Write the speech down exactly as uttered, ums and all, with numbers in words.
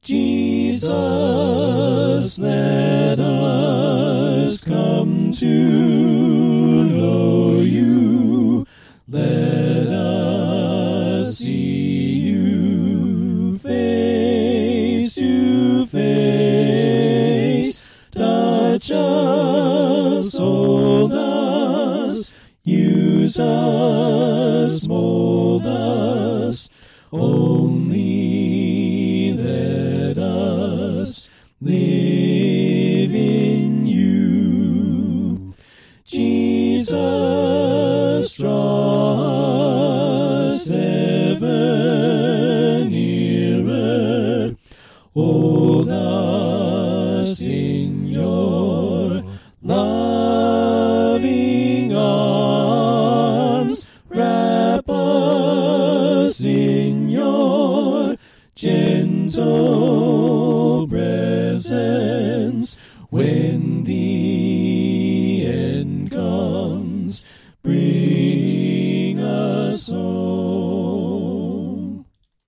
Jesus, let us come to know you. Let us see you face to face. Touch us, hold us, use us, mold us. Only let us live in you. Jesus, draw us ever nearer. Hold us in your loving arms. Wrap us in your gentle presence. When the end comes, bring us home.